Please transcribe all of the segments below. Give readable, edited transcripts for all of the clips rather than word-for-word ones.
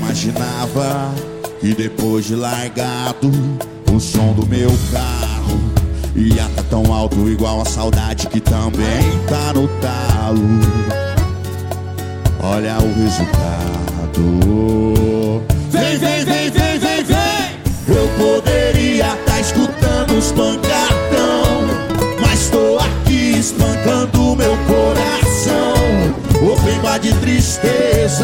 imaginava que depois de largado o som do meu carro ia tá tão alto, igual a saudade que também tá no talo. Olha o resultado. Vem, vem, vem, vem, vem, vem. Eu poderia tá escutando os pancadão, mas tô aqui espancando meu coração. Open bar de tristeza,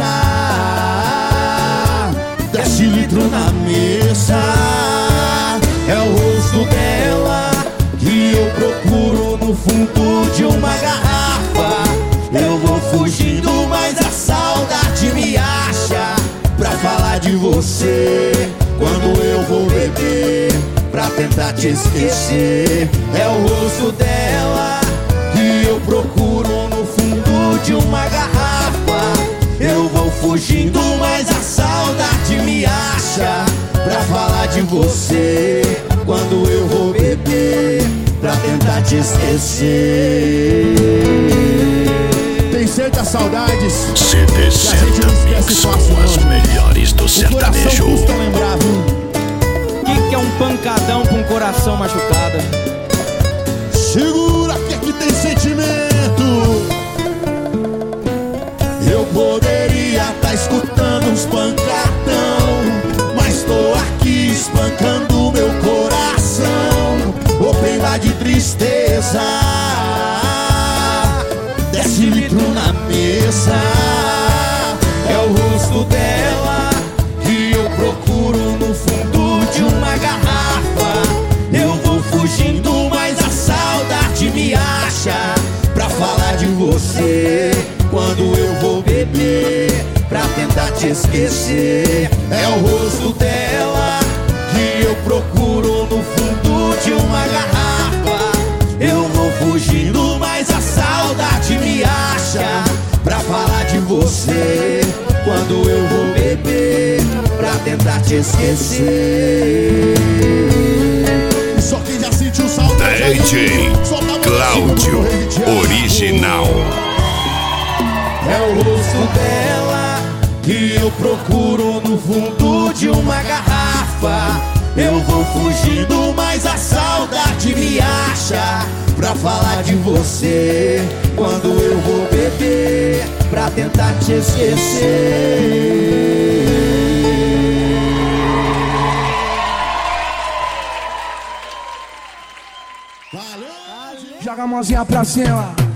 desce litro na mesa. É o rosto dela que eu procuro no fundo de uma garrafa. Eu vou fugindo, mas a saudade me acha pra falar de você. Quando eu vou beber pra tentar te esquecer, é o rosto dela que eu procuro no fundo de uma garrafa. Eu vou fugindo, mas a saudade me acha pra falar de você. Quando eu vou beber pra tentar te esquecer. Tem certas saudades CD Center Mix com as melhores do sertanejo. o coração custa lembrar, viu? Que é um pancadão pra um coração machucado? Segura que aqui tem sentimento. Eu poderia tá escutando uns pancadão, mas tô aqui espancando meu coração. Open bar de tristeza, desce litro na mesa. É o rosto dela que eu procuro no fundo de uma garrafa. Eu vou fugindo, mas a saudade me acha pra falar de você. Quando eu vou beber pra tentar te esquecer, é o rosto dela que eu procuro no fundo de uma garrafa. Eu vou fugindo, mas a saudade me acha pra falar de você. Quando eu vou beber pra tentar te esquecer. Só quem já sentiu saudade DJ Cláudio Original. É o rosto dela que eu procuro no fundo de uma garrafa. Eu vou fugindo, mas a saudade me acha pra falar de você. Quando eu vou beber pra tentar te esquecer. Joga a mãozinha pra cima.